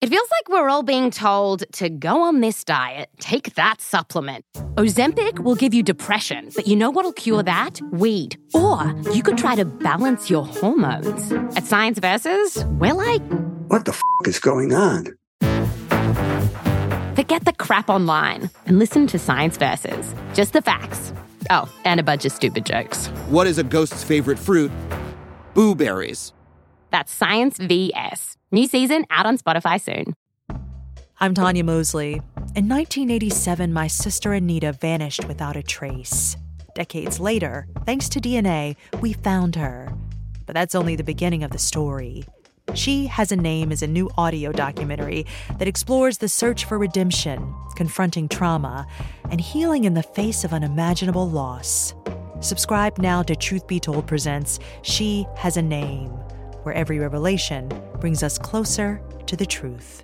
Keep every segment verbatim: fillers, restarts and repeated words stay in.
It feels like we're all being told to go on this diet, take that supplement. Ozempic will give you depression, but you know what'll cure that? Weed. Or you could try to balance your hormones. At Science Versus, we're like... What the f*** is going on? Forget the crap online and listen to Science Versus. Just the facts. Oh, and a bunch of stupid jokes. What is a ghost's favorite fruit? Blueberries. That's Science V S. New season out on Spotify soon. I'm Tanya Mosley. In nineteen eighty-seven, my sister Anita vanished without a trace. Decades later, thanks to D N A, we found her. But that's only the beginning of the story. She Has a Name is a new audio documentary that explores the search for redemption, confronting trauma, and healing in the face of unimaginable loss. Subscribe now to Truth Be Told presents She Has a Name, where every revelation brings us closer to the truth.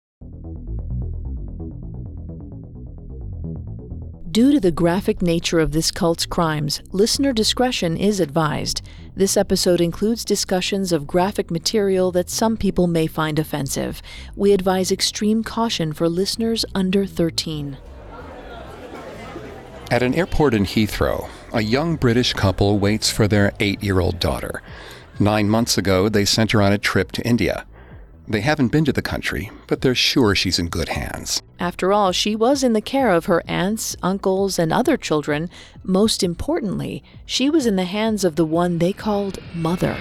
Due to the graphic nature of this cult's crimes, listener discretion is advised. This episode includes discussions of graphic material that some people may find offensive. We advise extreme caution for listeners under thirteen. At an airport in Heathrow, a young British couple waits for their eight-year-old daughter. Nine months ago, they sent her on a trip to India. They haven't been to the country, but they're sure she's in good hands. After all, she was in the care of her aunts, uncles, and other children. Most importantly, she was in the hands of the one they called Mother.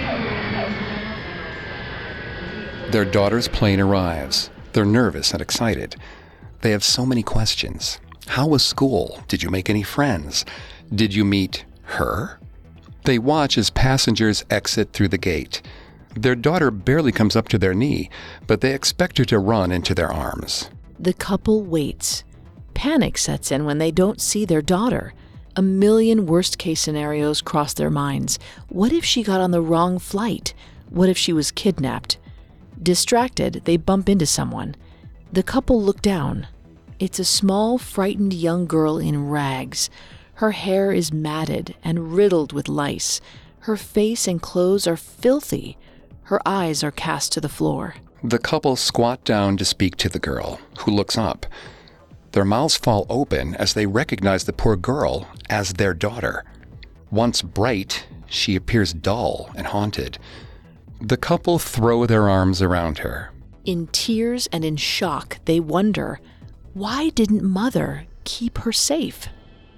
Their daughter's plane arrives. They're nervous and excited. They have so many questions. How was school? Did you make any friends? Did you meet her? They watch as passengers exit through the gate. Their daughter barely comes up to their knee, but they expect her to run into their arms. The couple waits. Panic sets in when they don't see their daughter. A million worst-case scenarios cross their minds. What if she got on the wrong flight? What if she was kidnapped? Distracted, they bump into someone. The couple look down. It's a small, frightened young girl in rags. Her hair is matted and riddled with lice. Her face and clothes are filthy. Her eyes are cast to the floor. The couple squat down to speak to the girl, who looks up. Their mouths fall open as they recognize the poor girl as their daughter. Once bright, she appears dull and haunted. The couple throw their arms around her. In tears and in shock, they wonder, why didn't Mother keep her safe?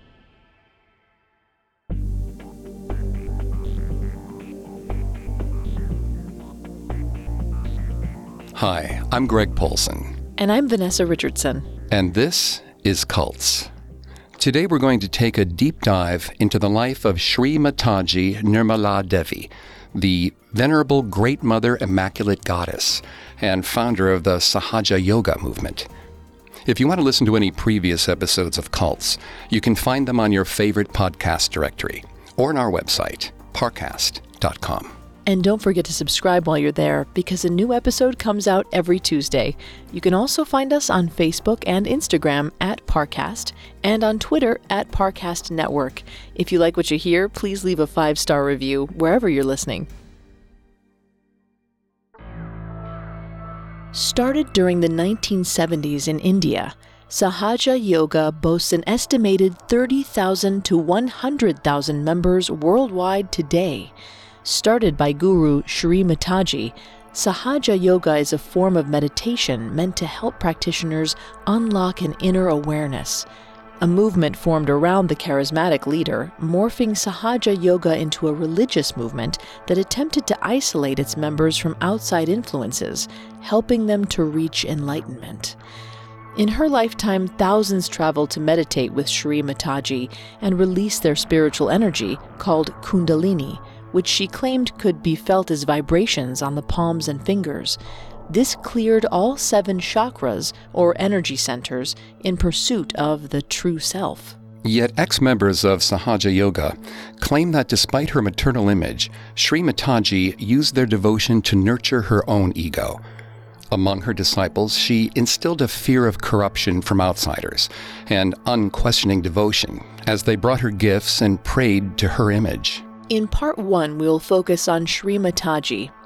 Hi, I'm Greg Polson. And I'm Vanessa Richardson. And this is Cults. Today we're going to take a deep dive into the life of Sri Mataji Nirmala Devi, the Venerable Great Mother Immaculate Goddess and founder of the Sahaja Yoga movement. If you want to listen to any previous episodes of Cults, you can find them on your favorite podcast directory or on our website, parcast dot com. And don't forget to subscribe while you're there, because a new episode comes out every Tuesday. You can also find us on Facebook and Instagram at Parcast, and on Twitter at Parcast Network. If you like what you hear, please leave a five-star review wherever you're listening. Started during the nineteen seventies in India, Sahaja Yoga boasts an estimated thirty thousand to one hundred thousand members worldwide today. Started by Guru Sri Mataji, Sahaja Yoga is a form of meditation meant to help practitioners unlock an inner awareness. A movement formed around the charismatic leader, morphing Sahaja Yoga into a religious movement that attempted to isolate its members from outside influences, helping them to reach enlightenment. In her lifetime, thousands traveled to meditate with Sri Mataji and release their spiritual energy, called Kundalini, which she claimed could be felt as vibrations on the palms and fingers. This cleared all seven chakras, or energy centers, in pursuit of the true self. Yet ex-members of Sahaja Yoga claim that despite her maternal image, Sri Mataji used their devotion to nurture her own ego. Among her disciples, she instilled a fear of corruption from outsiders and unquestioning devotion as they brought her gifts and prayed to her image. In part one, we'll focus on Sri Mataji,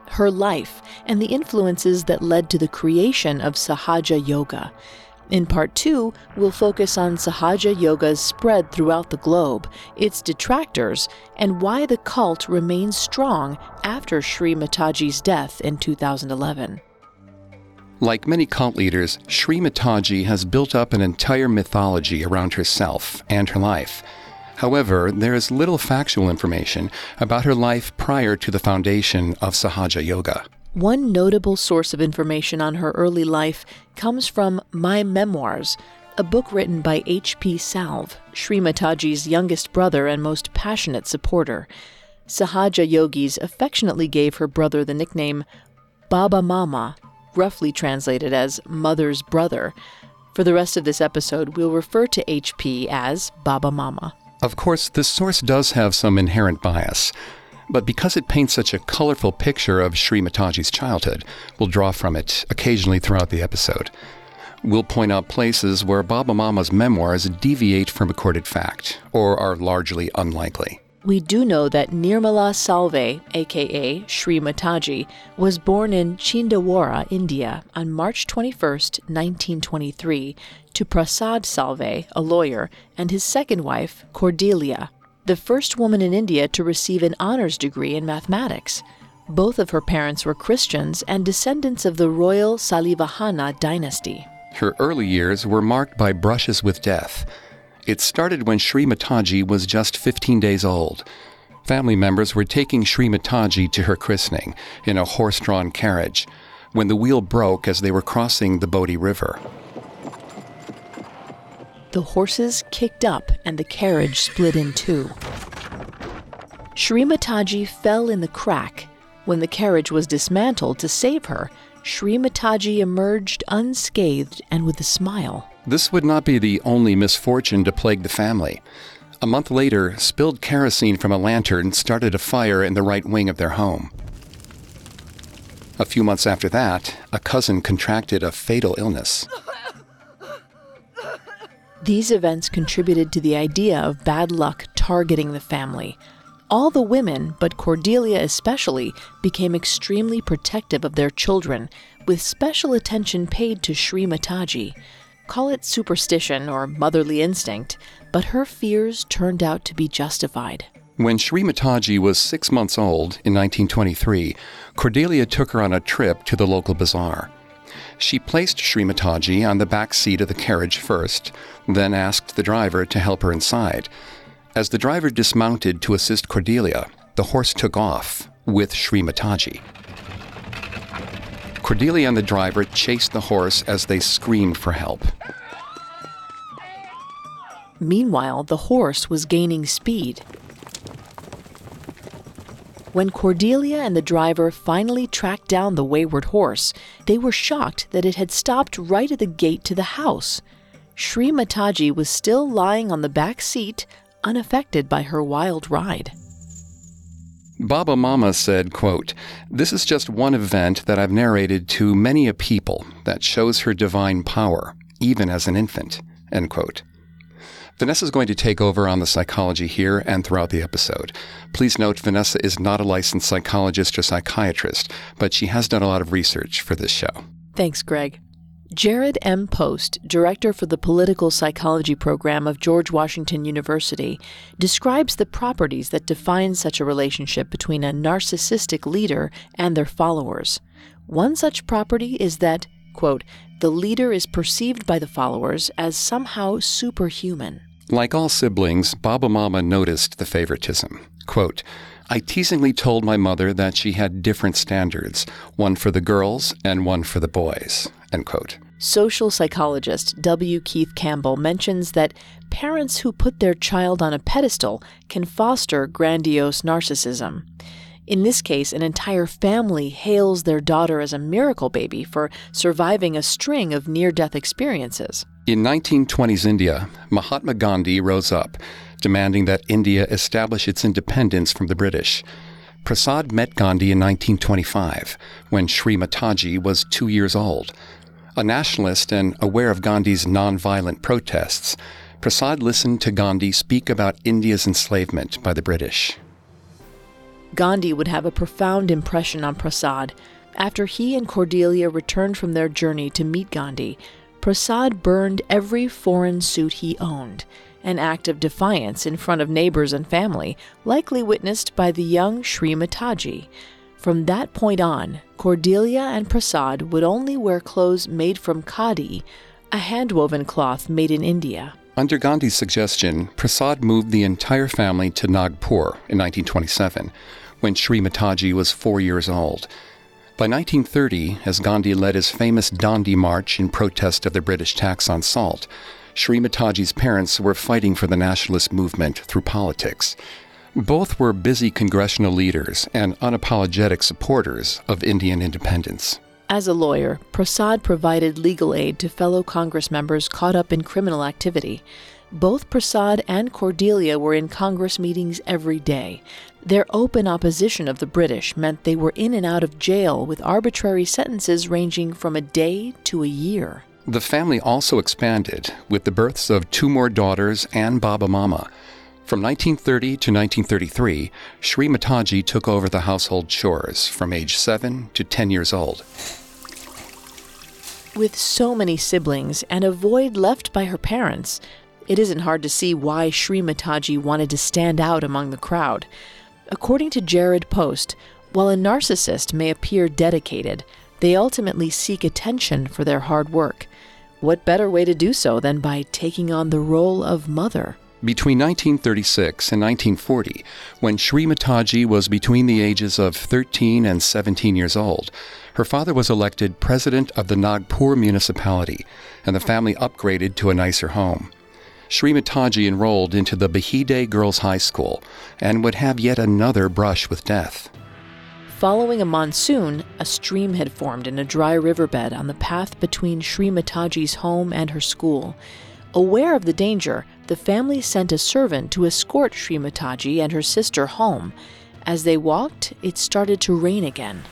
her life, and the influences that led to the creation of Sahaja Yoga. In part two, we'll focus on Sahaja Yoga's spread throughout the globe, its detractors, and why the cult remains strong after Sri Mataji's death in two thousand eleven. Like many cult leaders, Sri Mataji has built up an entire mythology around herself and her life. However, there is little factual information about her life prior to the foundation of Sahaja Yoga. One notable source of information on her early life comes from My Memoirs, a book written by H P Salve, Sri Mataji's youngest brother and most passionate supporter. Sahaja Yogis affectionately gave her brother the nickname Baba Mama, roughly translated as Mother's Brother. For the rest of this episode, we'll refer to H P as Baba Mama. Of course, this source does have some inherent bias, but because it paints such a colorful picture of Sri Mataji's childhood, we'll draw from it occasionally throughout the episode. We'll point out places where Baba Mama's memoirs deviate from recorded fact, or are largely unlikely. We do know that Nirmala Salve, aka Sri Mataji, was born in Chindawara, India, on March twenty-first, nineteen twenty-three, to Prasad Salve, a lawyer, and his second wife, Cordelia, the first woman in India to receive an honors degree in mathematics. Both of her parents were Christians and descendants of the royal Salivahana dynasty. Her early years were marked by brushes with death. It started when Sri Mataji was just fifteen days old. Family members were taking Sri Mataji to her christening in a horse-drawn carriage when the wheel broke as they were crossing the Bodhi River. The horses kicked up and the carriage split in two. Sri Mataji fell in the crack. When the carriage was dismantled to save her, Sri Mataji emerged unscathed and with a smile. This would not be the only misfortune to plague the family. A month later, spilled kerosene from a lantern started a fire in the right wing of their home. A few months after that, a cousin contracted a fatal illness. These events contributed to the idea of bad luck targeting the family. All the women, but Cordelia especially, became extremely protective of their children, with special attention paid to Sri Mataji. Call it superstition or motherly instinct, but her fears turned out to be justified. When Sri Mataji was six months old in nineteen twenty-three, Cordelia took her on a trip to the local bazaar. She placed Sri Mataji on the back seat of the carriage first, then asked the driver to help her inside. As the driver dismounted to assist Cordelia, the horse took off with Sri Mataji. Cordelia and the driver chased the horse as they screamed for help. Meanwhile, the horse was gaining speed. When Cordelia and the driver finally tracked down the wayward horse, they were shocked that it had stopped right at the gate to the house. Sri Mataji was still lying on the back seat, unaffected by her wild ride. Baba Mama said, quote, "This is just one event that I've narrated to many a people that shows her divine power, even as an infant," end quote. Vanessa is going to take over on the psychology here and throughout the episode. Please note, Vanessa is not a licensed psychologist or psychiatrist, but she has done a lot of research for this show. Thanks, Greg. Jared M. Post, director for the Political Psychology program of George Washington University, describes the properties that define such a relationship between a narcissistic leader and their followers. One such property is that, quote, the leader is perceived by the followers as somehow superhuman. Like all siblings, Baba Mama noticed the favoritism. Quote, "I teasingly told my mother that she had different standards, one for the girls and one for the boys," end quote. Social psychologist W. Keith Campbell mentions that parents who put their child on a pedestal can foster grandiose narcissism. In this case, an entire family hails their daughter as a miracle baby for surviving a string of near-death experiences. In nineteen twenties India, Mahatma Gandhi rose up, demanding that India establish its independence from the British. Prasad met Gandhi in nineteen twenty-five, when Sri Mataji was two years old. A nationalist and aware of Gandhi's nonviolent protests, Prasad listened to Gandhi speak about India's enslavement by the British. Gandhi would have a profound impression on Prasad. After he and Cordelia returned from their journey to meet Gandhi, Prasad burned every foreign suit he owned, an act of defiance in front of neighbors and family, likely witnessed by the young Shri Mataji. From that point on, Cordelia and Prasad would only wear clothes made from khadi, a hand-woven cloth made in India. Under Gandhi's suggestion, Prasad moved the entire family to Nagpur in nineteen twenty-seven, when Shri Mataji was four years old. By nineteen thirty, as Gandhi led his famous Dandi March in protest of the British tax on salt, Shri Mataji's parents were fighting for the nationalist movement through politics. Both were busy congressional leaders and unapologetic supporters of Indian independence. As a lawyer, Prasad provided legal aid to fellow Congress members caught up in criminal activity. Both Prasad and Cordelia were in Congress meetings every day. Their open opposition of the British meant they were in and out of jail with arbitrary sentences ranging from a day to a year. The family also expanded with the births of two more daughters and Baba Mama. From nineteen thirty to nineteen thirty-three, Shri Mataji took over the household chores from age seven to ten years old. With so many siblings and a void left by her parents, it isn't hard to see why Shri Mataji wanted to stand out among the crowd. According to Jared Post, while a narcissist may appear dedicated, they ultimately seek attention for their hard work. What better way to do so than by taking on the role of mother? Between nineteen thirty-six and nineteen forty, when Shri Mataji was between the ages of thirteen and seventeen years old, her father was elected president of the Nagpur municipality, and the family upgraded to a nicer home. Shri Mataji enrolled into the Bahide Girls' High School and would have yet another brush with death. Following a monsoon, a stream had formed in a dry riverbed on the path between Shri Mataji's home and her school. Aware of the danger, the family sent a servant to escort Shri Mataji and her sister home. As they walked, it started to rain again.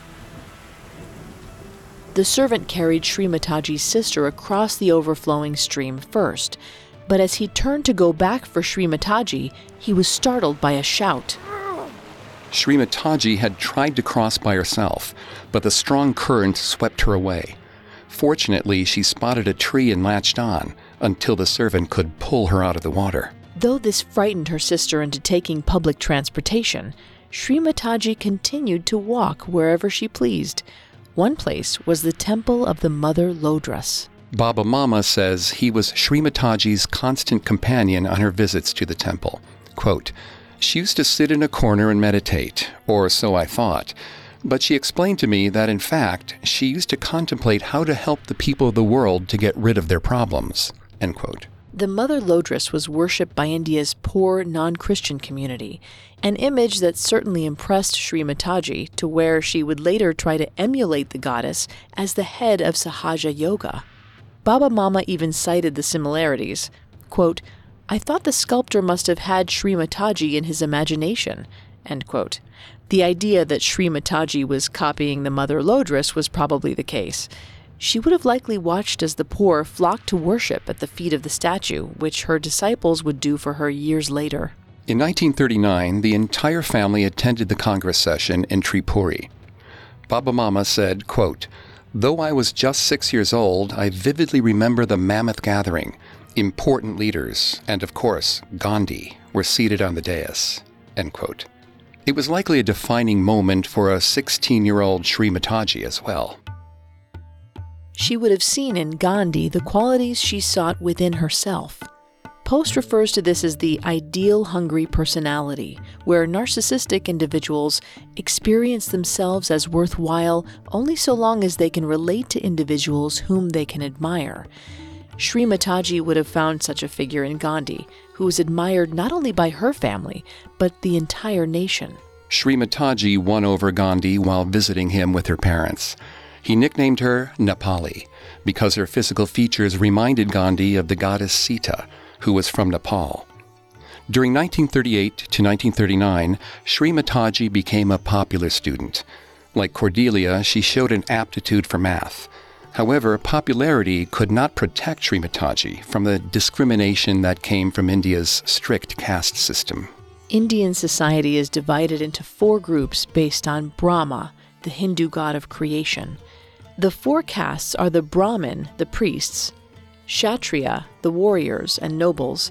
The servant carried Shri Mataji's sister across the overflowing stream first, but as he turned to go back for Shri Mataji, he was startled by a shout. Shri Mataji had tried to cross by herself, but the strong current swept her away. Fortunately, she spotted a tree and latched on until the servant could pull her out of the water. Though this frightened her sister into taking public transportation, Shri Mataji continued to walk wherever she pleased. One place was the temple of the Mother Lodras. Baba Mama says he was Shri Mataji's constant companion on her visits to the temple. Quote, "She used to sit in a corner and meditate, or so I thought. But she explained to me that, in fact, she used to contemplate how to help the people of the world to get rid of their problems." End quote. The Mother Lodras was worshipped by India's poor, non-Christian community, an image that certainly impressed Shri Mataji, to where she would later try to emulate the goddess as the head of Sahaja Yoga. Baba Mama even cited the similarities. Quote, "I thought the sculptor must have had Shri Mataji in his imagination." End quote. The idea that Shri Mataji was copying the Mother Lodras was probably the case. She would have likely watched as the poor flocked to worship at the feet of the statue, which her disciples would do for her years later. In nineteen thirty-nine, the entire family attended the Congress session in Tripuri. Baba Mama said, quote, "Though I was just six years old, I vividly remember the mammoth gathering. Important leaders, and of course, Gandhi, were seated on the dais." End quote. It was likely a defining moment for a sixteen-year-old Shri Mataji as well. She would have seen in Gandhi the qualities she sought within herself. Post refers to this as the ideal hungry personality, where narcissistic individuals experience themselves as worthwhile only so long as they can relate to individuals whom they can admire. Shri Mataji would have found such a figure in Gandhi, who was admired not only by her family, but the entire nation. Shri Mataji won over Gandhi while visiting him with her parents. He nicknamed her Nepali because her physical features reminded Gandhi of the goddess Sita, who was from Nepal. During nineteen thirty-eight to nineteen thirty-nine, Shri Mataji became a popular student. Like Cordelia, she showed an aptitude for math. However, popularity could not protect Shri Mataji from the discrimination that came from India's strict caste system. Indian society is divided into four groups based on Brahma, the Hindu god of creation. The four castes are the Brahmin, the priests, Kshatriya, the warriors and nobles,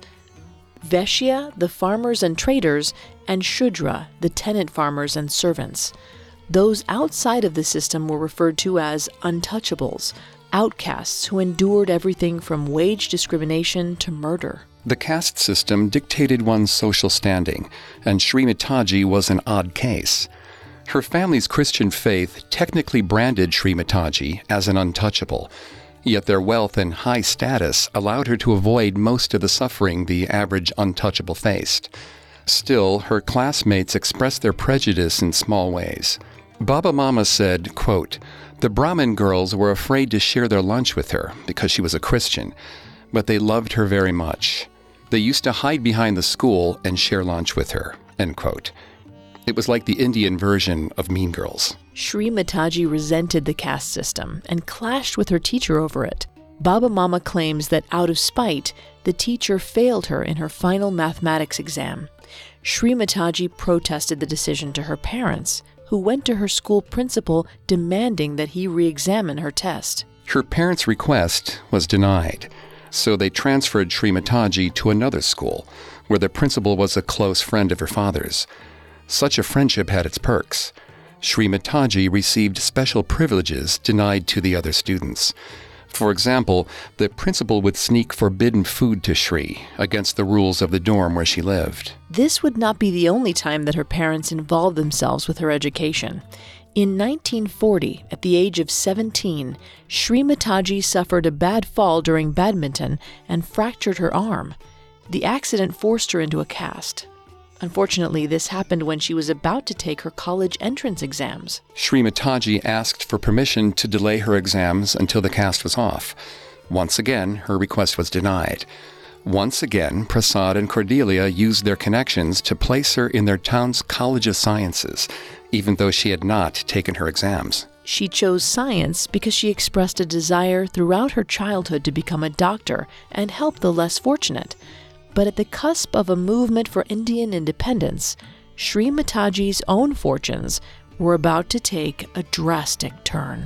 Vaishya, the farmers and traders, and Shudra, the tenant farmers and servants. Those outside of the system were referred to as untouchables, outcasts who endured everything from wage discrimination to murder. The caste system dictated one's social standing, and Srimataji was an odd case. Her family's Christian faith technically branded Srimataji as an untouchable, yet their wealth and high status allowed her to avoid most of the suffering the average untouchable faced. Still, her classmates expressed their prejudice in small ways. Baba Mama said, quote, "The Brahmin girls were afraid to share their lunch with her because she was a Christian, but they loved her very much. They used to hide behind the school and share lunch with her," end quote. It was like the Indian version of Mean Girls. Srimataji resented the caste system and clashed with her teacher over it. Baba Mama claims that out of spite, the teacher failed her in her final mathematics exam. Srimataji protested the decision to her parents, who went to her school principal demanding that he re-examine her test. Her parents' request was denied, so they transferred Srimataji to another school, where the principal was a close friend of her father's. Such a friendship had its perks. Srimataji received special privileges denied to the other students. For example, the principal would sneak forbidden food to Shri against the rules of the dorm where she lived. This would not be the only time that her parents involved themselves with her education. In nineteen forty, at the age of seventeen, Srimataji suffered a bad fall during badminton and fractured her arm. The accident forced her into a cast. Unfortunately, this happened when she was about to take her college entrance exams. Srimataji asked for permission to delay her exams until the cast was off. Once again, her request was denied. Once again, Prasad and Cordelia used their connections to place her in their town's College of Sciences, even though she had not taken her exams. She chose science because she expressed a desire throughout her childhood to become a doctor and help the less fortunate. But at the cusp of a movement for Indian independence, Srimataji's own fortunes were about to take a drastic turn.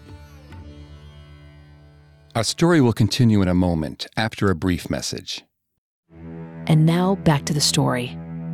Our story will continue in a moment after a brief message. And now back to the story.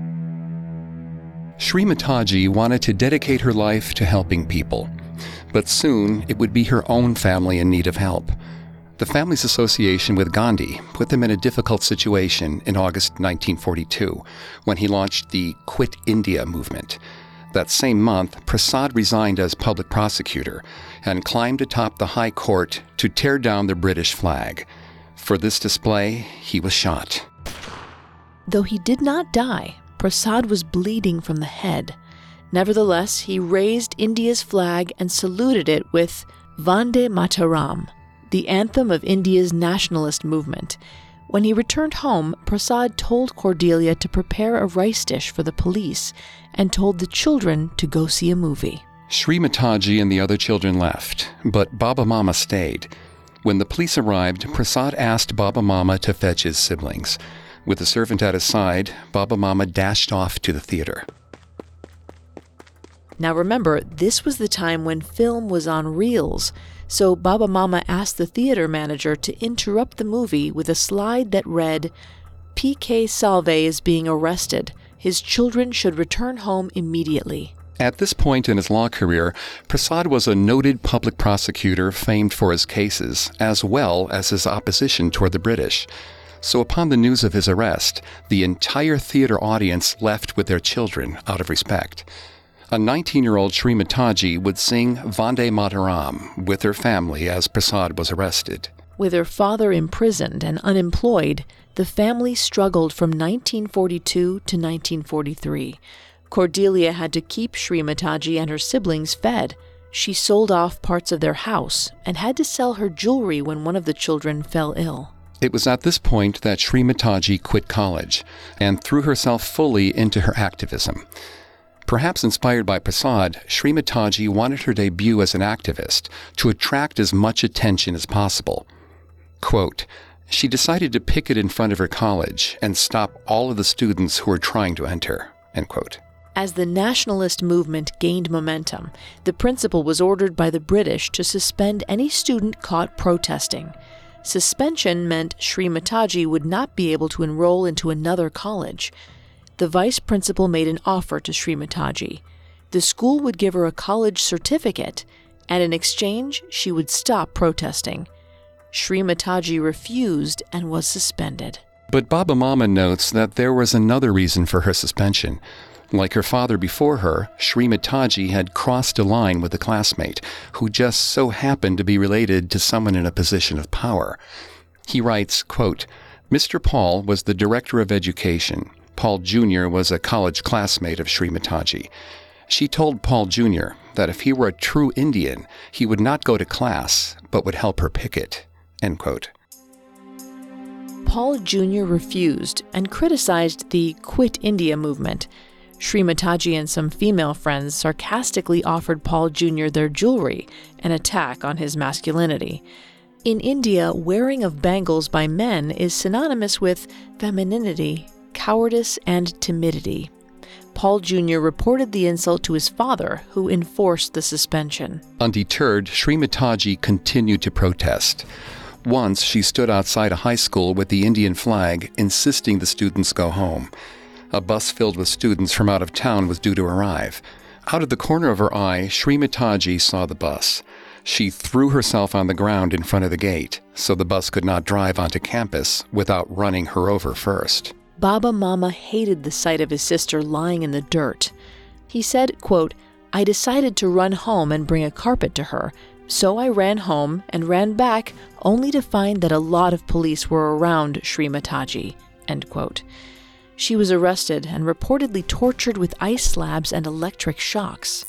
Srimataji wanted to dedicate her life to helping people, but soon it would be her own family in need of help. The family's association with Gandhi put them in a difficult situation in August nineteen forty-two, when he launched the Quit India movement. That same month, Prasad resigned as public prosecutor and climbed atop the High Court to tear down the British flag. For this display, he was shot. Though he did not die, Prasad was bleeding from the head. Nevertheless, he raised India's flag and saluted it with Vande Mataram, the anthem of India's nationalist movement. When he returned home, Prasad told Cordelia to prepare a rice dish for the police and told the children to go see a movie. Srimataji and the other children left, but Baba Mama stayed. When the police arrived, Prasad asked Baba Mama to fetch his siblings. With the servant at his side, Baba Mama dashed off to the theater. Now remember, this was the time when film was on reels, so Baba Mama asked the theater manager to interrupt the movie with a slide that read, "P K Salve is being arrested. His children should return home immediately." At this point in his law career, Prasad was a noted public prosecutor famed for his cases, as well as his opposition toward the British. So upon the news of his arrest, the entire theater audience left with their children out of respect. A nineteen-year-old Srimataji would sing Vande Mataram with her family as Prasad was arrested. With her father imprisoned and unemployed, the family struggled from nineteen forty-two to nineteen forty-three. Cordelia had to keep Srimataji and her siblings fed. She sold off parts of their house and had to sell her jewelry when one of the children fell ill. It was at this point that Srimataji quit college and threw herself fully into her activism. Perhaps inspired by Prasad, Srimataji wanted her debut as an activist to attract as much attention as possible. Quote, she decided to picket in front of her college and stop all of the students who were trying to enter, end quote. As the nationalist movement gained momentum, the principal was ordered by the British to suspend any student caught protesting. Suspension meant Shri Mataji would not be able to enroll into another college. The vice principal made an offer to Shri Mataji. The school would give her a college certificate, and in exchange, she would stop protesting. Shri Mataji refused and was suspended. But Baba Mama notes that there was another reason for her suspension. Like her father before her, Shri Mataji had crossed a line with a classmate who just so happened to be related to someone in a position of power. He writes, quote, Mister Paul was the director of education. Paul Junior was a college classmate of Shri Mataji. She told Paul Junior that if he were a true Indian, he would not go to class, but would help her picket, end quote. Paul Junior refused and criticized the Quit India movement. Shri Mataji and some female friends sarcastically offered Paul Junior their jewelry, an attack on his masculinity. In India, wearing of bangles by men is synonymous with femininity, cowardice, and timidity. Paul Junior reported the insult to his father, who enforced the suspension. Undeterred, Shri Mataji continued to protest. Once, she stood outside a high school with the Indian flag, insisting the students go home. A bus filled with students from out of town was due to arrive. Out of the corner of her eye, Shri Mataji saw the bus. She threw herself on the ground in front of the gate, so the bus could not drive onto campus without running her over first. Baba Mama hated the sight of his sister lying in the dirt. He said, quote, I decided to run home and bring a carpet to her, so I ran home and ran back only to find that a lot of police were around Shri Mataji, end quote. She was arrested and reportedly tortured with ice slabs and electric shocks.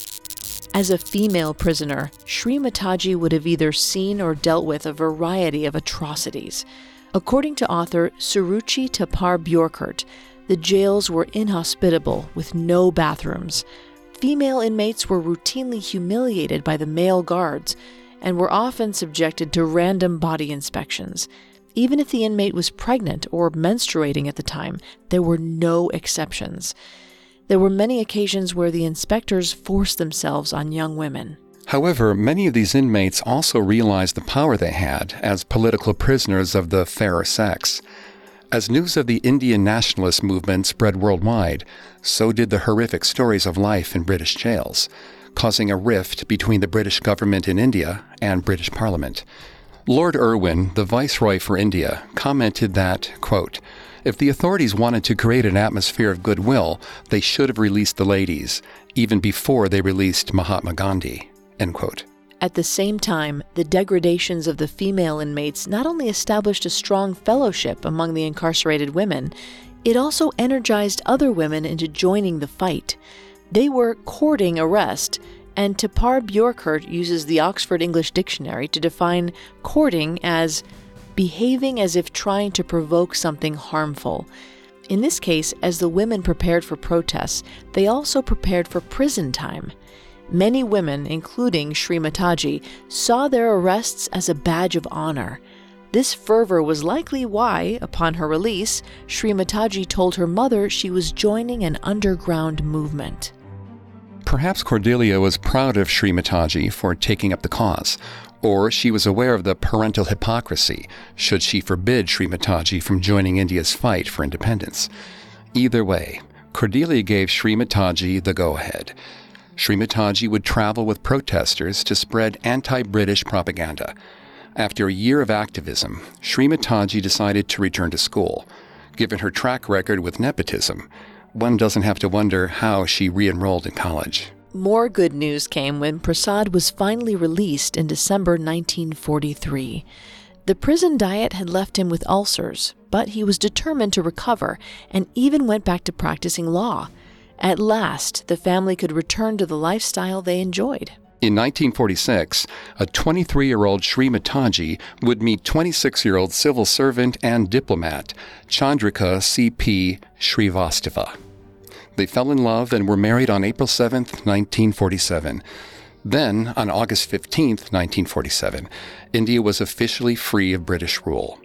As a female prisoner, Shri Mataji would have either seen or dealt with a variety of atrocities. According to author Suruchi Tapar Bjorkert, the jails were inhospitable with no bathrooms. Female inmates were routinely humiliated by the male guards and were often subjected to random body inspections. Even if the inmate was pregnant or menstruating at the time, there were no exceptions. There were many occasions where the inspectors forced themselves on young women. However, many of these inmates also realized the power they had as political prisoners of the fairer sex. As news of the Indian nationalist movement spread worldwide, so did the horrific stories of life in British jails, causing a rift between the British government in India and British Parliament. Lord Irwin, the Viceroy for India, commented that, quote, if the authorities wanted to create an atmosphere of goodwill, they should have released the ladies, even before they released Mahatma Gandhi, end quote. At the same time, the degradations of the female inmates not only established a strong fellowship among the incarcerated women, it also energized other women into joining the fight. They were courting arrest, and Tapar Bjorkert uses the Oxford English Dictionary to define courting as behaving as if trying to provoke something harmful. In this case, as the women prepared for protests, they also prepared for prison time. Many women, including Shri Mataji, saw their arrests as a badge of honor. This fervor was likely why, upon her release, Shri Mataji told her mother she was joining an underground movement. Perhaps Cordelia was proud of Shri Mataji for taking up the cause, or she was aware of the parental hypocrisy should she forbid Shri Mataji from joining India's fight for independence. Either way, Cordelia gave Shri Mataji the go-ahead. Shri Mataji would travel with protesters to spread anti-British propaganda. After a year of activism, Shri Mataji decided to return to school. Given her track record with nepotism, one doesn't have to wonder how she re-enrolled in college. More good news came when Prasad was finally released in December nineteen forty-three. The prison diet had left him with ulcers, but he was determined to recover and even went back to practicing law. At last, the family could return to the lifestyle they enjoyed. In nineteen forty-six, a twenty-three-year-old Shri Mataji would meet twenty-six-year-old civil servant and diplomat Chandrika C P Srivastava. They fell in love and were married on April seventh, nineteen forty-seven. Then, on August fifteenth, nineteen forty-seven, India was officially free of British rule.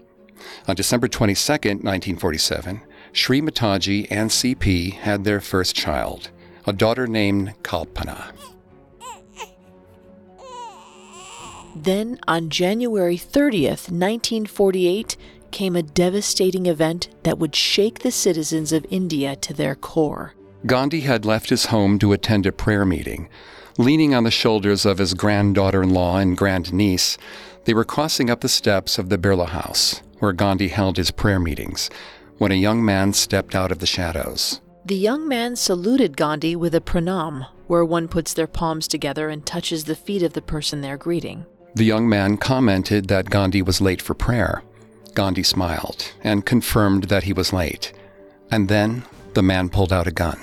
On December twenty-second, nineteen forty-seven, Sri Mataji and C P had their first child, a daughter named Kalpana. Then, on January thirtieth, nineteen forty-eight, came a devastating event that would shake the citizens of India to their core. Gandhi had left his home to attend a prayer meeting. Leaning on the shoulders of his granddaughter-in-law and grandniece, they were crossing up the steps of the Birla House, where Gandhi held his prayer meetings, when a young man stepped out of the shadows. The young man saluted Gandhi with a pranam, where one puts their palms together and touches the feet of the person they're greeting. The young man commented that Gandhi was late for prayer. Gandhi smiled and confirmed that he was late. And then the man pulled out a gun.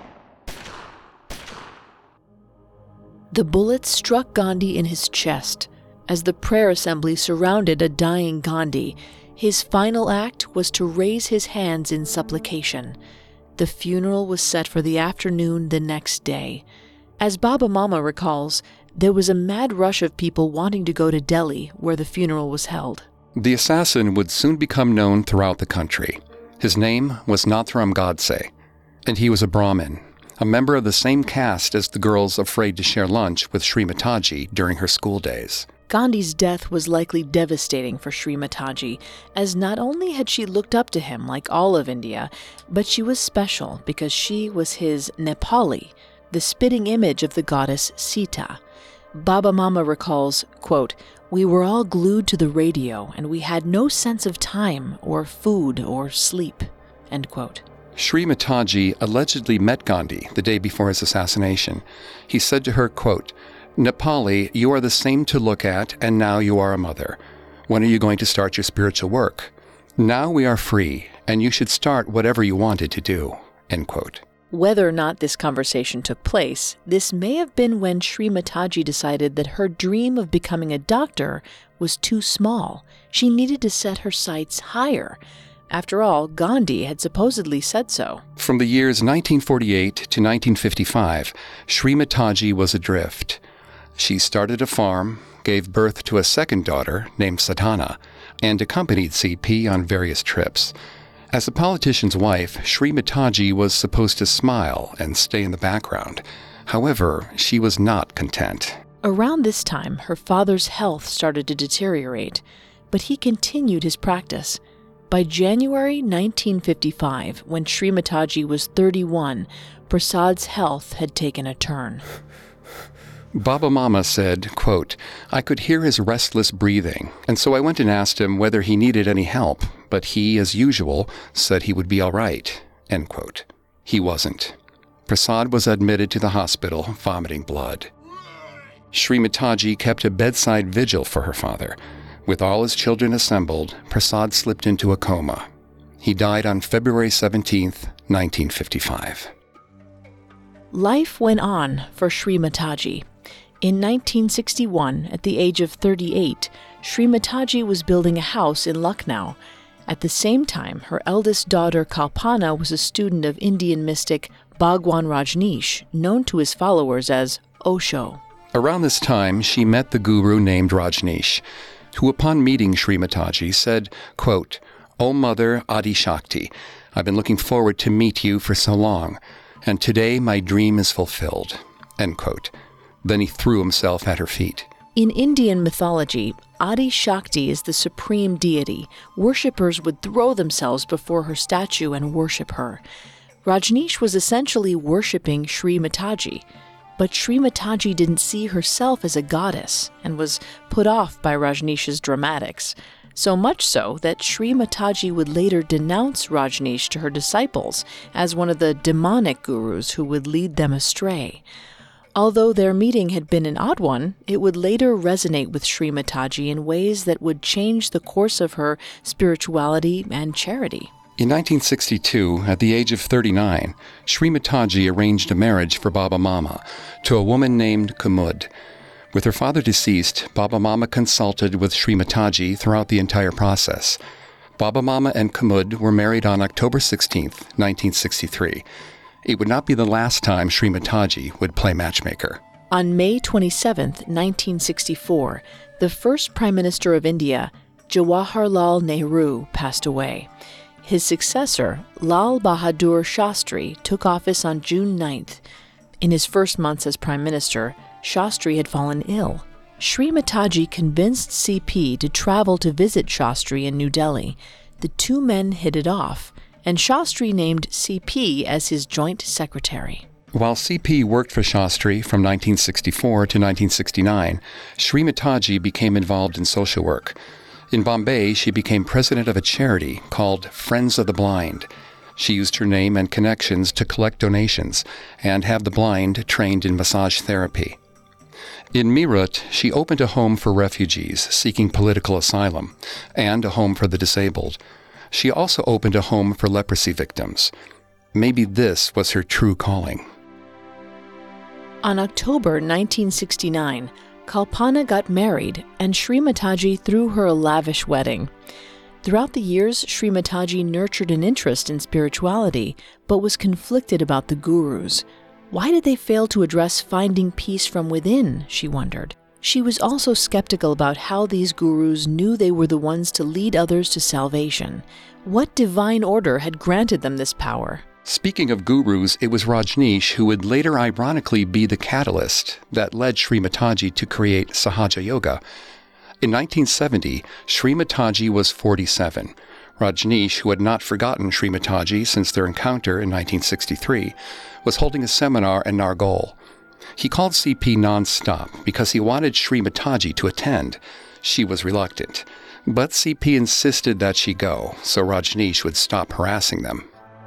The bullet struck Gandhi in his chest. As the prayer assembly surrounded a dying Gandhi, his final act was to raise his hands in supplication. The funeral was set for the afternoon the next day. As Baba Mama recalls, there was a mad rush of people wanting to go to Delhi, where the funeral was held. The assassin would soon become known throughout the country. His name was Nathuram Godse, and he was a Brahmin, a member of the same caste as the girls afraid to share lunch with Sri Mataji during her school days. Gandhi's death was likely devastating for Sri Mataji, as not only had she looked up to him like all of India, but she was special because she was his Nepali, the spitting image of the goddess Sita. Baba Mama recalls, quote, "We were all glued to the radio and we had no sense of time or food or sleep," end quote. Sri Mataji allegedly met Gandhi the day before his assassination. He said to her, quote, "Nepali, you are the same to look at, and now you are a mother. When are you going to start your spiritual work? Now we are free, and you should start whatever you wanted to do," end quote. Whether or not this conversation took place, this may have been when Sri Mataji decided that her dream of becoming a doctor was too small. She needed to set her sights higher. After all, Gandhi had supposedly said so. From the years nineteen forty-eight to nineteen fifty-five, Sri Mataji was adrift. She started a farm, gave birth to a second daughter named Sadhana, and accompanied C P on various trips. As a politician's wife, Sri Mataji was supposed to smile and stay in the background. However, she was not content. Around this time, her father's health started to deteriorate, but he continued his practice. By January nineteen fifty-five, when Sri Mataji was thirty-one, Prasad's health had taken a turn. Baba Mama said, quote, "I could hear his restless breathing, and so I went and asked him whether he needed any help, but he, as usual, said he would be all right," end quote. He wasn't. Prasad was admitted to the hospital, vomiting blood. Sri Mataji kept a bedside vigil for her father. With all his children assembled, Prasad slipped into a coma. He died on February seventeenth, nineteen fifty-five. Life went on for Sri Mataji. In nineteen sixty-one, at the age of thirty-eight, Sri Mataji was building a house in Lucknow. At the same time, her eldest daughter Kalpana was a student of Indian mystic Bhagwan Rajneesh, known to his followers as Osho. Around this time, she met the guru named Rajneesh, who upon meeting Sri Mataji said, quote, "O Mother Adi Shakti, I've been looking forward to meet you for so long, and today my dream is fulfilled," end quote. Then he threw himself at her feet. In Indian mythology, Adi Shakti is the supreme deity. Worshippers would throw themselves before her statue and worship her. Rajneesh was essentially worshipping Sri Mataji, but Sri Mataji didn't see herself as a goddess and was put off by Rajneesh's dramatics. So much so that Sri Mataji would later denounce Rajneesh to her disciples as one of the demonic gurus who would lead them astray. Although their meeting had been an odd one, it would later resonate with Sri Mataji in ways that would change the course of her spirituality and charity. In nineteen sixty-two, at the age of thirty-nine, Sri Mataji arranged a marriage for Baba Mama to a woman named Kumud. With her father deceased, Baba Mama consulted with Sri Mataji throughout the entire process. Baba Mama and Kumud were married on October sixteenth, nineteen sixty-three. It would not be the last time Sri Mataji would play matchmaker. On May twenty-seventh, nineteen sixty-four, the first Prime Minister of India, Jawaharlal Nehru passed away. His successor, Lal Bahadur Shastri, took office on June ninth. In his first months as Prime Minister, Shastri had fallen ill. Shri Mataji convinced C P to travel to visit Shastri in New Delhi. The two men hit it off, and Shastri named C P as his joint secretary. While C P worked for Shastri from nineteen sixty-four to nineteen sixty-nine, Shri Mataji became involved in social work. In Bombay, she became president of a charity called Friends of the Blind. She used her name and connections to collect donations and have the blind trained in massage therapy. In Meerut, she opened a home for refugees seeking political asylum and a home for the disabled. She also opened a home for leprosy victims. Maybe this was her true calling. On October nineteen sixty-nine, Kalpana got married, and Shri Mataji threw her a lavish wedding. Throughout the years, Shri Mataji nurtured an interest in spirituality, but was conflicted about the gurus. Why did they fail to address finding peace from within, she wondered. She was also skeptical about how these gurus knew they were the ones to lead others to salvation. What divine order had granted them this power? Speaking of gurus, it was Rajneesh who would later ironically be the catalyst that led Shri Mataji to create Sahaja Yoga. In nineteen seventy, Shri Mataji was forty-seven. Rajneesh, who had not forgotten Shri Mataji since their encounter in nineteen sixty-three, was holding a seminar in Nargol. He called C P non-stop because he wanted Shri Mataji to attend. She was reluctant, but C P insisted that she go, so Rajneesh would stop harassing them.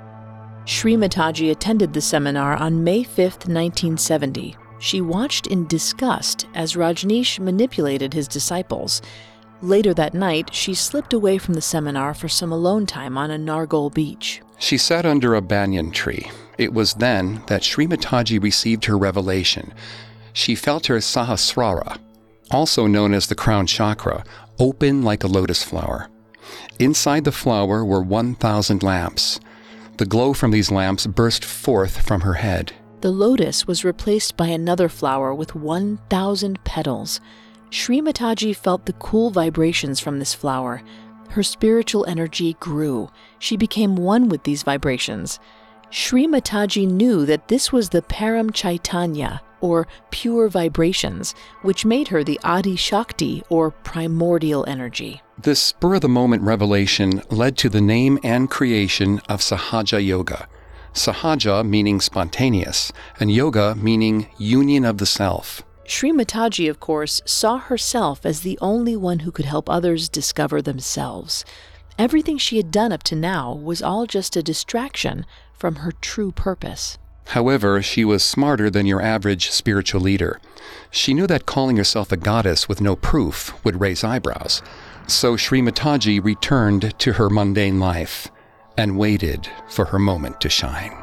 Shri Mataji attended the seminar on May fifth, nineteen seventy. She watched in disgust as Rajneesh manipulated his disciples. Later that night, she slipped away from the seminar for some alone time on a Nargol beach. She sat under a banyan tree. It was then that Shri Mataji received her revelation. She felt her Sahasrara, also known as the crown chakra, open like a lotus flower. Inside the flower were one thousand lamps. The glow from these lamps burst forth from her head. The lotus was replaced by another flower with one thousand petals. Shri Mataji felt the cool vibrations from this flower. Her spiritual energy grew. She became one with these vibrations. Shri Mataji knew that this was the Param Chaitanya, or pure vibrations, which made her the Adi Shakti, or primordial energy. This spur-of-the-moment revelation led to the name and creation of Sahaja Yoga. Sahaja meaning spontaneous, and yoga meaning union of the self. Shri Mataji, of course, saw herself as the only one who could help others discover themselves. Everything she had done up to now was all just a distraction from her true purpose. However, she was smarter than your average spiritual leader. She knew that calling herself a goddess with no proof would raise eyebrows. So Shri Mataji returned to her mundane life and waited for her moment to shine.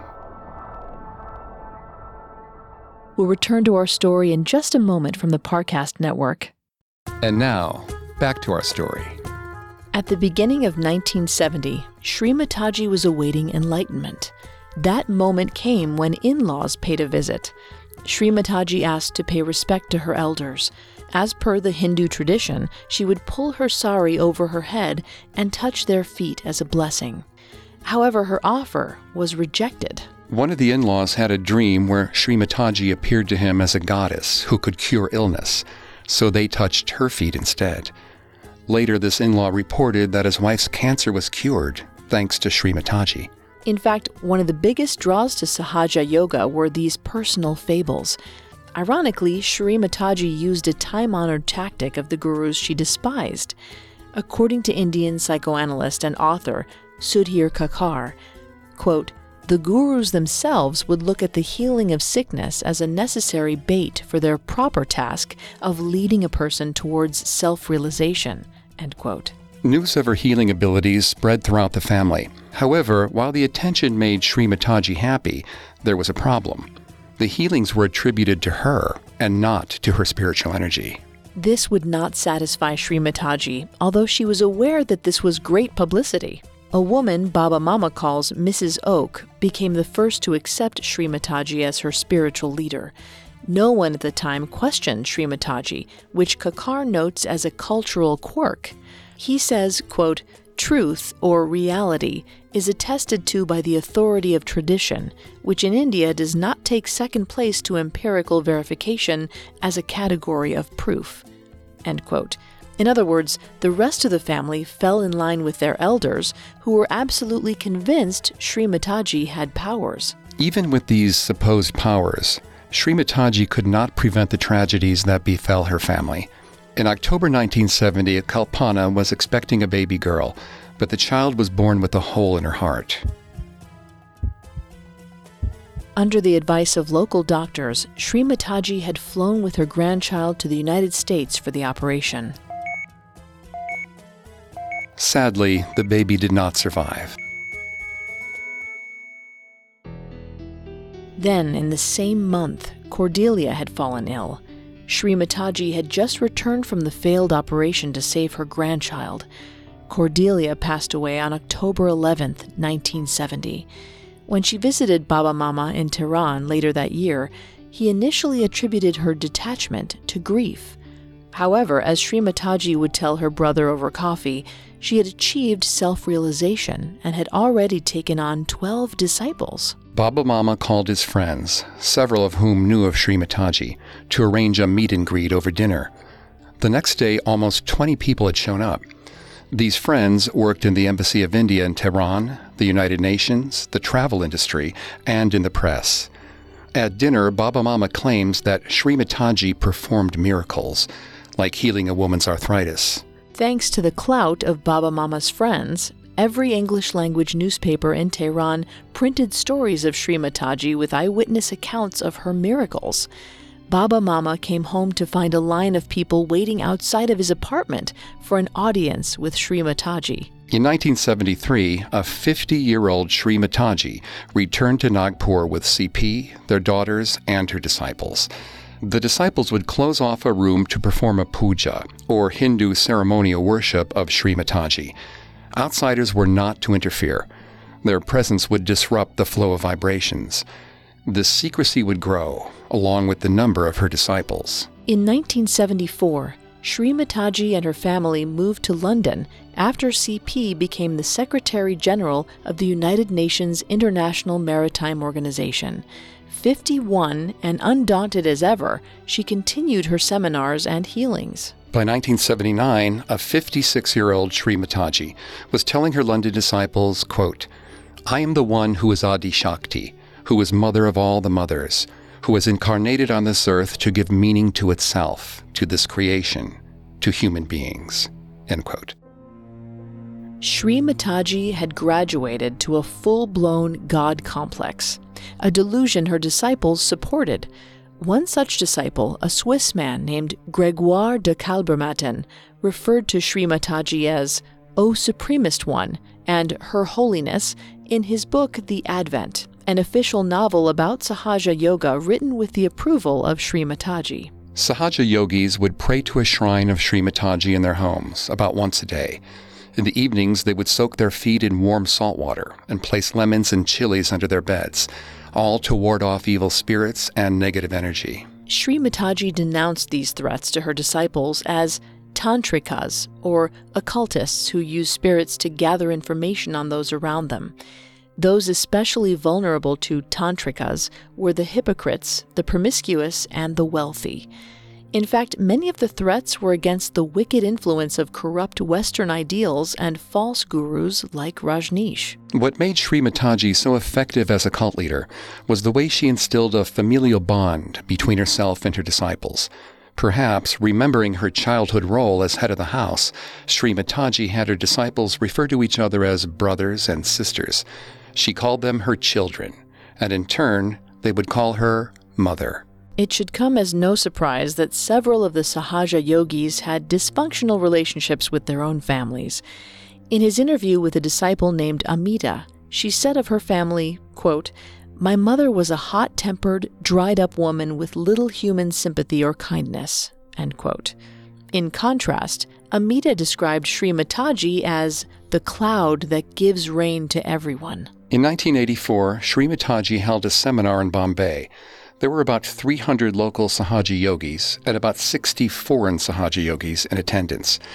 We'll return to our story in just a moment from the Parcast Network. And now, back to our story. At the beginning of nineteen seventy, Shri Mataji was awaiting enlightenment. That moment came when in-laws paid a visit. Shri Mataji asked to pay respect to her elders. As per the Hindu tradition, she would pull her sari over her head and touch their feet as a blessing. However, her offer was rejected. One of the in-laws had a dream where Shri Mataji appeared to him as a goddess who could cure illness, so they touched her feet instead. Later, this in-law reported that his wife's cancer was cured thanks to Shri Mataji. In fact, one of the biggest draws to Sahaja Yoga were these personal fables. Ironically, Shri Mataji used a time-honored tactic of the gurus she despised. According to Indian psychoanalyst and author Sudhir Kakar, quote, "The gurus themselves would look at the healing of sickness as a necessary bait for their proper task of leading a person towards self-realization," end quote. News of her healing abilities spread throughout the family. However, while the attention made Shri Mataji happy, there was a problem. The healings were attributed to her and not to her spiritual energy. This would not satisfy Shri Mataji, although she was aware that this was great publicity. A woman Baba Mama calls Missus Oak became the first to accept Shri Mataji as her spiritual leader. No one at the time questioned Shri Mataji, which Kakar notes as a cultural quirk. He says, quote, "Truth, or reality, is attested to by the authority of tradition, which in India does not take second place to empirical verification as a category of proof." End quote. In other words, the rest of the family fell in line with their elders, who were absolutely convinced Sri Mataji had powers. Even with these supposed powers, Sri Mataji could not prevent the tragedies that befell her family. In October nineteen seventy, Kalpana was expecting a baby girl, but the child was born with a hole in her heart. Under the advice of local doctors, Sri Mataji had flown with her grandchild to the United States for the operation. Sadly, the baby did not survive. Then, in the same month, Cordelia had fallen ill. Sri Mataji had just returned from the failed operation to save her grandchild. Cordelia passed away on October eleventh, nineteen seventy. When she visited Baba Mama in Tehran later that year, he initially attributed her detachment to grief. However, as Sri Mataji would tell her brother over coffee, she had achieved self-realization and had already taken on twelve disciples. Baba Mama called his friends, several of whom knew of Sri Mataji, to arrange a meet and greet over dinner. The next day, almost twenty people had shown up. These friends worked in the Embassy of India in Tehran, the United Nations, the travel industry, and in the press. At dinner, Baba Mama claims that Sri Mataji performed miracles, like healing a woman's arthritis. Thanks to the clout of Baba Mama's friends, every English-language newspaper in Tehran printed stories of Sri Mataji with eyewitness accounts of her miracles. Baba Mama came home to find a line of people waiting outside of his apartment for an audience with Sri Mataji. In nineteen seventy-three, a fifty-year-old Sri Mataji returned to Nagpur with C P, their daughters, and her disciples. The disciples would close off a room to perform a puja, or Hindu ceremonial worship of Sri Mataji. Outsiders were not to interfere. Their presence would disrupt the flow of vibrations. The secrecy would grow, along with the number of her disciples. In nineteen seventy-four, Sri Mataji and her family moved to London after C P became the Secretary General of the United Nations International Maritime Organization. fifty-one and undaunted as ever, she continued her seminars and healings. By nineteen seventy-nine, a fifty-six-year-old Sri Mataji was telling her London disciples, quote, "I am the one who is Adi Shakti, who is mother of all the mothers, who is incarnated on this earth to give meaning to itself, to this creation, to human beings." End quote. Sri Mataji had graduated to a full-blown God complex, a delusion her disciples supported. One such disciple, a Swiss man named Gregoire de Kalbermatten, referred to Sri Mataji as "O Supremest One" and "Her Holiness" in his book The Advent, an official novel about Sahaja Yoga written with the approval of Sri Mataji. Sahaja yogis would pray to a shrine of Sri Mataji in their homes about once a day. In the evenings, they would soak their feet in warm salt water and place lemons and chilies under their beds, all to ward off evil spirits and negative energy. Sri Mataji denounced these threats to her disciples as tantrikas, or occultists who use spirits to gather information on those around them. Those especially vulnerable to tantrikas were the hypocrites, the promiscuous, and the wealthy. In fact, many of the threats were against the wicked influence of corrupt Western ideals and false gurus like Rajneesh. What made Sri Mataji so effective as a cult leader was the way she instilled a familial bond between herself and her disciples. Perhaps, remembering her childhood role as head of the house, Sri Mataji had her disciples refer to each other as brothers and sisters. She called them her children, and in turn, they would call her mother. It should come as no surprise that several of the Sahaja yogis had dysfunctional relationships with their own families. In his interview with a disciple named Amita, she said of her family, quote, "My mother was a hot-tempered, dried-up woman with little human sympathy or kindness." End quote. In contrast, Amita described Sri Mataji as the cloud that gives rain to everyone. In nineteen eighty-four, Sri Mataji held a seminar in Bombay. There were about three hundred local Sahaja yogis and about sixty foreign Sahaja yogis in attendance.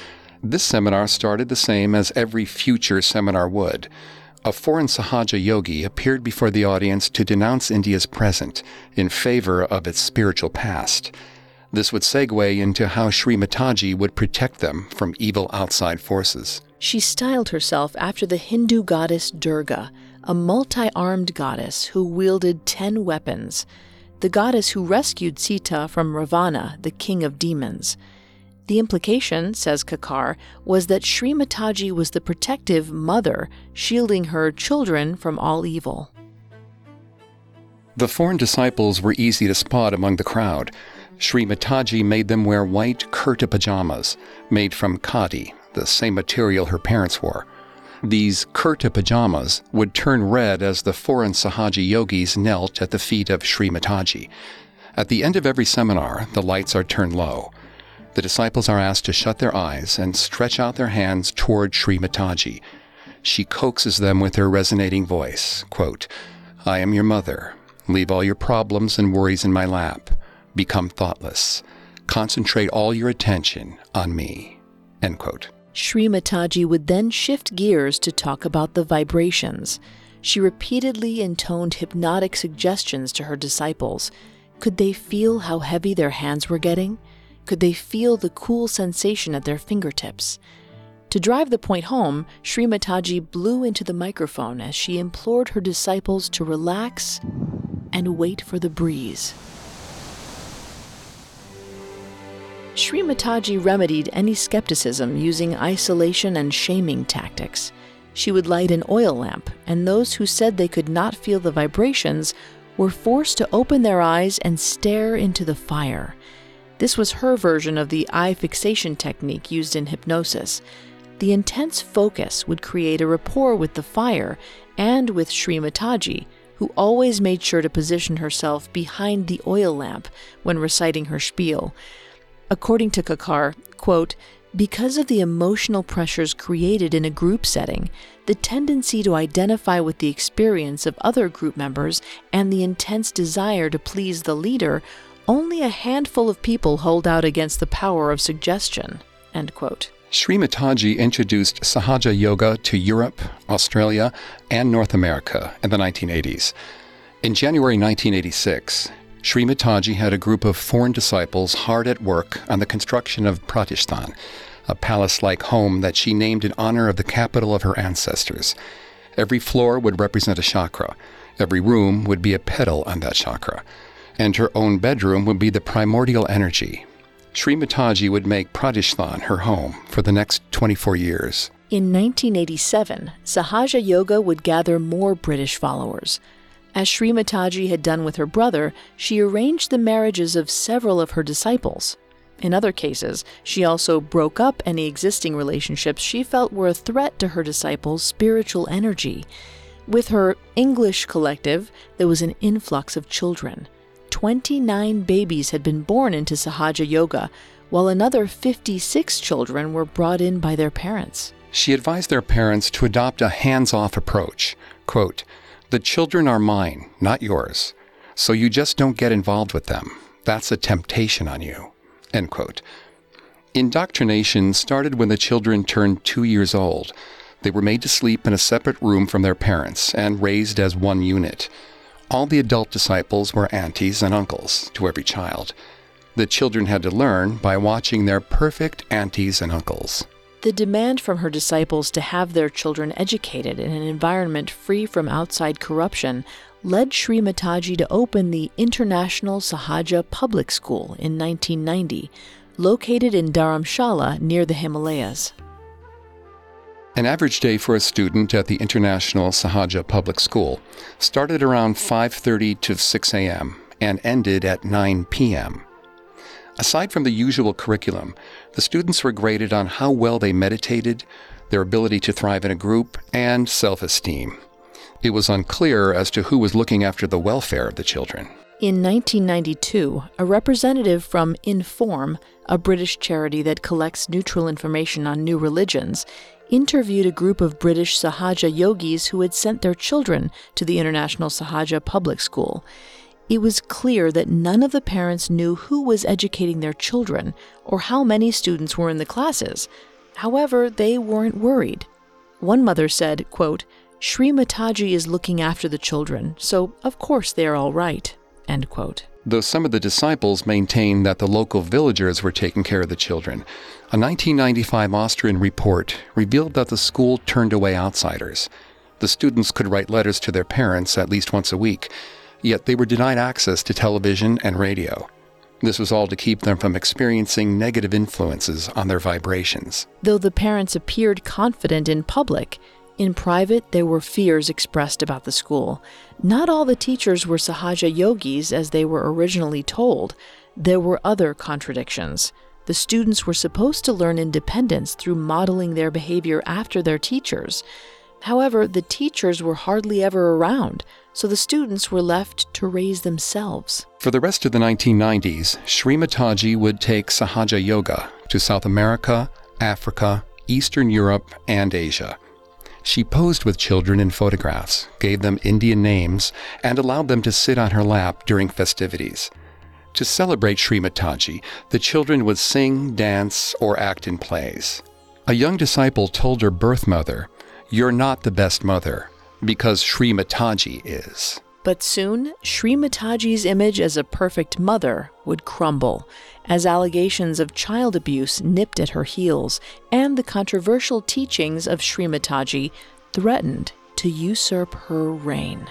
This seminar started the same as every future seminar would. A foreign Sahaja yogi appeared before the audience to denounce India's present in favor of its spiritual past. This would segue into how Sri Mataji would protect them from evil outside forces. She styled herself after the Hindu goddess Durga, a multi-armed goddess who wielded ten weapons, the goddess who rescued Sita from Ravana, the king of demons. The implication, says Kakar, was that Sri Mataji was the protective mother, shielding her children from all evil. The foreign disciples were easy to spot among the crowd. Sri Mataji made them wear white kurta pajamas, made from khadi, the same material her parents wore. These kurta pajamas would turn red as the foreign Sahaja yogis knelt at the feet of Sri Mataji. At the end of every seminar, the lights are turned low. The disciples are asked to shut their eyes and stretch out their hands toward Sri Mataji. She coaxes them with her resonating voice, quote, "I am your mother. Leave all your problems and worries in my lap. Become thoughtless. Concentrate all your attention on me." End quote. Sri Mataji would then shift gears to talk about the vibrations. She repeatedly intoned hypnotic suggestions to her disciples. Could they feel how heavy their hands were getting? Could they feel the cool sensation at their fingertips? To drive the point home, Sri Mataji blew into the microphone as she implored her disciples to relax and wait for the breeze. Sri Mataji remedied any skepticism using isolation and shaming tactics. She would light an oil lamp, and those who said they could not feel the vibrations were forced to open their eyes and stare into the fire. This was her version of the eye fixation technique used in hypnosis. The intense focus would create a rapport with the fire and with Sri Mataji, who always made sure to position herself behind the oil lamp when reciting her spiel. According to Kakar, quote, "Because of the emotional pressures created in a group setting, the tendency to identify with the experience of other group members, and the intense desire to please the leader, only a handful of people hold out against the power of suggestion." End quote. Sri Mataji introduced Sahaja Yoga to Europe, Australia, and North America in the nineteen eighties. In January nineteen eighty-six, Sri Mataji had a group of foreign disciples hard at work on the construction of Pratishthan, a palace-like home that she named in honor of the capital of her ancestors. Every floor would represent a chakra. Every room would be a petal on that chakra. And her own bedroom would be the primordial energy. Sri Mataji would make Pratishthan her home for the next twenty-four years. In nineteen eighty-seven, Sahaja Yoga would gather more British followers. As Sri Mataji had done with her brother, she arranged the marriages of several of her disciples. In other cases, she also broke up any existing relationships she felt were a threat to her disciples' spiritual energy. With her English collective, there was an influx of children. twenty-nine babies had been born into Sahaja Yoga, while another fifty-six children were brought in by their parents. She advised their parents to adopt a hands-off approach. Quote, "The children are mine, not yours, so you just don't get involved with them. That's a temptation on you." End quote. Indoctrination started when the children turned two years old. They were made to sleep in a separate room from their parents and raised as one unit. All the adult disciples were aunties and uncles to every child. The children had to learn by watching their perfect aunties and uncles. The demand from her disciples to have their children educated in an environment free from outside corruption led Sri Mataji to open the International Sahaja Public School in nineteen ninety, located in Dharamshala near the Himalayas. An average day for a student at the International Sahaja Public School started around five thirty to six a.m. and ended at nine p.m. Aside from the usual curriculum, the students were graded on how well they meditated, their ability to thrive in a group, and self-esteem. It was unclear as to who was looking after the welfare of the children. In nineteen ninety-two, a representative from Inform, a British charity that collects neutral information on new religions, interviewed a group of British Sahaja yogis who had sent their children to the International Sahaja Public School. It was clear that none of the parents knew who was educating their children or how many students were in the classes. However, they weren't worried. One mother said, quote, "Sri Mataji is looking after the children, so of course they're all right," end quote. Though some of the disciples maintained that the local villagers were taking care of the children, a nineteen ninety-five Austrian report revealed that the school turned away outsiders. The students could write letters to their parents at least once a week, yet they were denied access to television and radio. This was all to keep them from experiencing negative influences on their vibrations. Though the parents appeared confident in public, in private there were fears expressed about the school. Not all the teachers were Sahaja yogis as they were originally told. There were other contradictions. The students were supposed to learn independence through modeling their behavior after their teachers. However, the teachers were hardly ever around, so the students were left to raise themselves. For the rest of the nineteen nineties, Sri Mataji would take Sahaja Yoga to South America, Africa, Eastern Europe, and Asia. She posed with children in photographs, gave them Indian names, and allowed them to sit on her lap during festivities. To celebrate Sri Mataji, the children would sing, dance, or act in plays. A young disciple told her birth mother, "You're not the best mother, because Sri Mataji is." But soon, Sri Mataji's image as a perfect mother would crumble, as allegations of child abuse nipped at her heels, and the controversial teachings of Sri Mataji threatened to usurp her reign.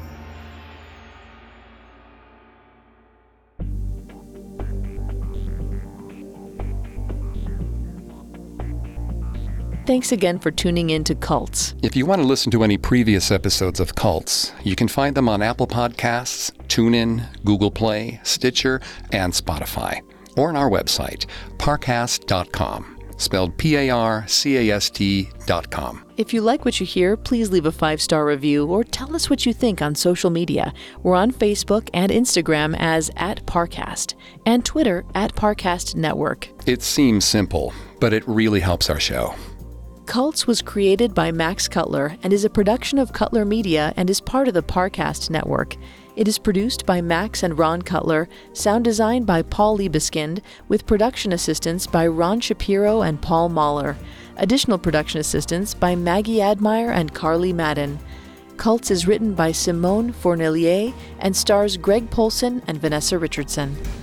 Thanks again for tuning in to Cults. If you want to listen to any previous episodes of Cults, you can find them on Apple Podcasts, TuneIn, Google Play, Stitcher, and Spotify, or on our website, parcast dot com, spelled P A R C A S T dot com. If you like what you hear, please leave a five-star review or tell us what you think on social media. We're on Facebook and Instagram as at Parcast, and Twitter at Parcast Network. It seems simple, but it really helps our show. Cults was created by Max Cutler and is a production of Cutler Media and is part of the Parcast Network. It is produced by Max and Ron Cutler, sound designed by Paul Liebeskind, with production assistance by Ron Shapiro and Paul Mahler. Additional production assistance by Maggie Admire and Carly Madden. Cults is written by Simone Fournelier and stars Greg Polson and Vanessa Richardson.